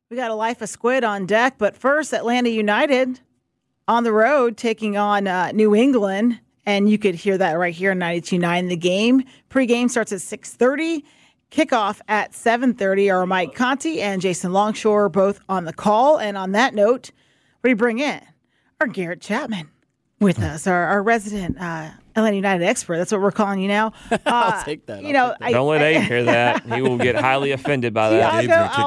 We got a Life of Squid on deck, but first, Atlanta United on the road taking on New England, and you could hear that right here on 92.9 The Game. Pre-game starts at 6:30, kickoff at 7:30. Our Mike Conti and Jason Longshore both on the call, and on that note, what do you bring in? Our Garrett Chapman with us, our resident Atlanta United expert. That's what we're calling you now. I'll take that. Don't let Abe hear that. He will get highly offended by that.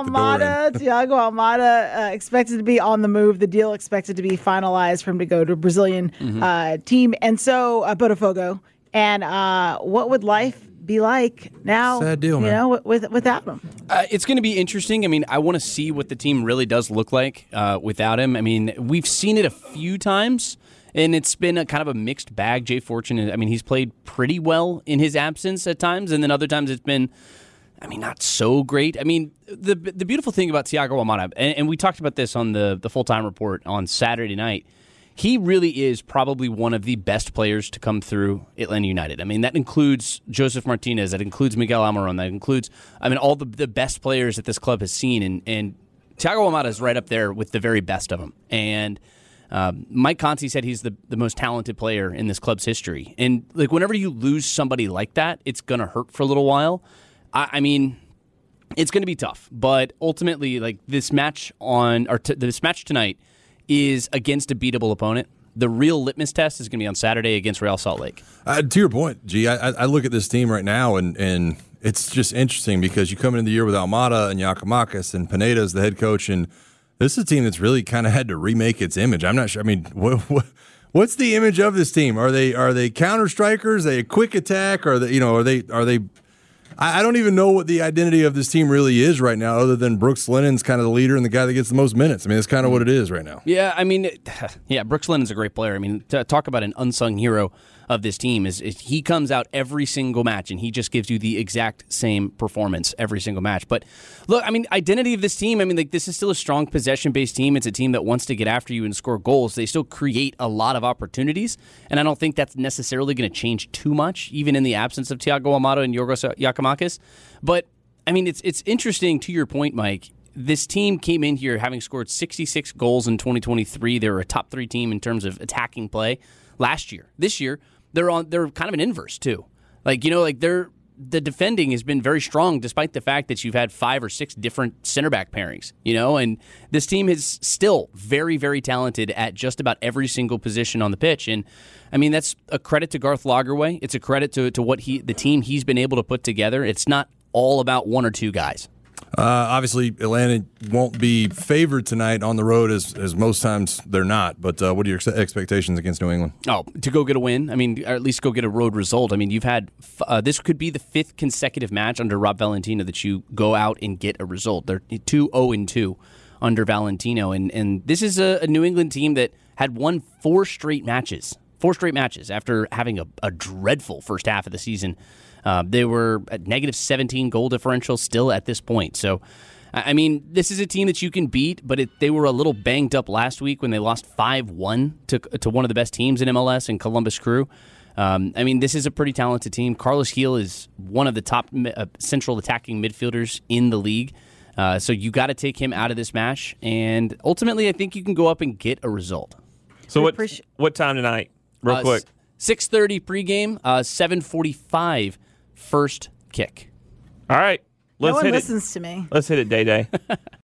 Thiago Almada expected to be on the move. The deal expected to be finalized for him to go to a Brazilian team. And so Botafogo. And what would life be like now? Sad deal, man. Without him. It's going to be interesting. I mean, I want to see what the team really does look like without him. I mean, we've seen it a few times. And it's been a kind of a mixed bag. Jay Fortune, I mean, he's played pretty well in his absence at times, and then other times it's been, I mean, not so great. I mean, the beautiful thing about Thiago Almada, and we talked about this on the full-time report on Saturday night, he really is probably one of the best players to come through Atlanta United. I mean, that includes Joseph Martinez, that includes Miguel Almiron, that includes, I mean, all the best players that this club has seen, and Thiago Almada is right up there with the very best of them. And Mike Conti said he's the most talented player in this club's history. And like whenever you lose somebody like that, it's going to hurt for a little while. I mean, it's going to be tough. But ultimately, like this match tonight is against a beatable opponent. The real litmus test is going to be on Saturday against Real Salt Lake. To your point, G, I look at this team right now, and it's just interesting because you come into the year with Almada and Giakoumakis and Pineda as the head coach, and this is a team that's really kind of had to remake its image. I'm not sure. I mean, what's the image of this team? Are they counter strikers? Are they a quick attack? Are they? I don't even know what the identity of this team really is right now, other than Brooks Lennon's kind of the leader and the guy that gets the most minutes. I mean, that's kind of what it is right now. Yeah, I mean, Brooks Lennon's a great player. I mean, talk about an unsung hero of this team is he comes out every single match and he just gives you the exact same performance every single match. But look, I mean, identity of this team, I mean, like this is still a strong possession-based team. It's a team that wants to get after you and score goals. They still create a lot of opportunities, and I don't think that's necessarily going to change too much, even in the absence of Thiago Almada and Yorgos Giakoumakis. But I mean, it's interesting to your point, Mike. This team came in here having scored 66 goals in 2023. They were a top 3 team in terms of attacking play last year. This year, they're kind of an inverse too. Like, you know, like the defending has been very strong despite the fact that you've had 5 or 6 different center back pairings, you know, and this team is still very, very talented at just about every single position on the pitch. And I mean, that's a credit to Garth Lagerwey. It's a credit to what the team he's been able to put together. It's not all about 1 or 2 guys. Obviously, Atlanta won't be favored tonight on the road as most times they're not. But what are your expectations against New England? Oh, to go get a win. I mean, or at least go get a road result. I mean, you've had this could be the 5th consecutive match under Rob Valentino that you go out and get a result. They're 2-0-2 under Valentino, and this is a New England team that had won 4 straight matches after having a dreadful first half of the season. They were at negative 17 goal differential still at this point. So, I mean, this is a team that you can beat, but they were a little banged up last week when they lost 5-1 to one of the best teams in MLS in Columbus Crew. I mean, this is a pretty talented team. Carlos Gil is one of the top central attacking midfielders in the league. So you got to take him out of this match. And ultimately, I think you can go up and get a result. So what time tonight? Real quick. 6:30 pregame, 7:45 first kick. All right. No one listens to me. Let's hit it, Day Day.